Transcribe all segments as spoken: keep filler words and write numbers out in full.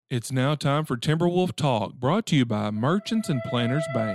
It's now time for Timberwolf Talk, brought to you by Merchants and Planters Bank.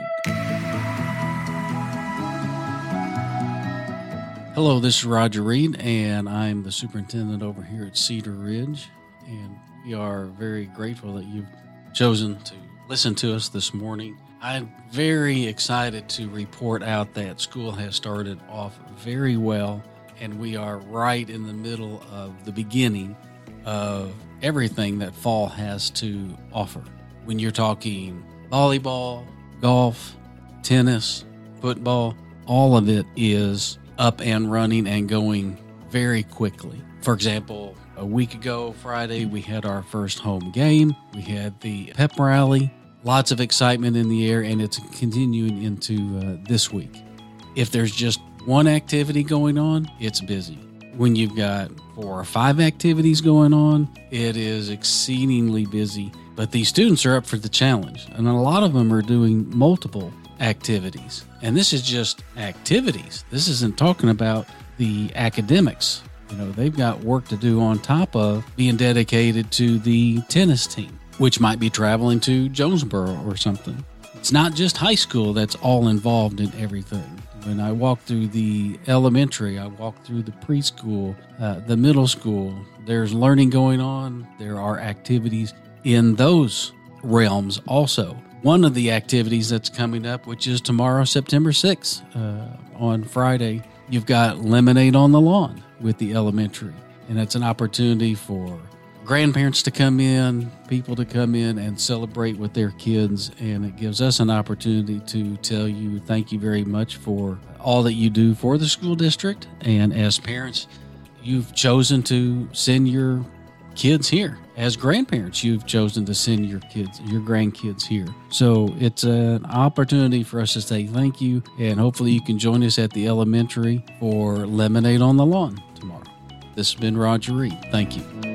Hello, this is Roger Reed, and I'm the superintendent over here at Cedar Ridge, and we are very grateful that you've chosen to listen to us this morning. I'm very excited to report out that school has started off very well, and we are right in the middle of the beginning of everything that fall has to offer. When you're talking volleyball, golf, tennis, football, all of it is up and running and going very quickly. For example, a week ago, Friday, we had our first home game. We had the pep rally, lots of excitement in the air, and it's continuing into uh, this week. If there's just one activity going on, it's busy. When you've got four or five activities going on, it is exceedingly busy. But these students are up for the challenge, and a lot of them are doing multiple activities. And this is just activities. This isn't talking about the academics. You know, they've got work to do on top of being dedicated to the tennis team, which might be traveling to Jonesboro or something. It's not just high school that's all involved in everything. When I walk through the elementary, I walk through the preschool, uh, the middle school, there's learning going on. There are activities in those realms also. One of the activities that's coming up, which is tomorrow, September sixth, uh, on Friday, you've got Lemonade on the Lawn with the elementary. And it's an opportunity for grandparents to come in, people to come in and celebrate with their kids. And it gives us an opportunity to tell you thank you very much for all that you do for the school district. And as parents, you've chosen to send your kids here. As grandparents, you've chosen to send your kids, your grandkids here. So it's an opportunity for us to say thank you. And hopefully you can join us at the elementary for Lemonade on the Lawn tomorrow. This has been Roger Reed. Thank you.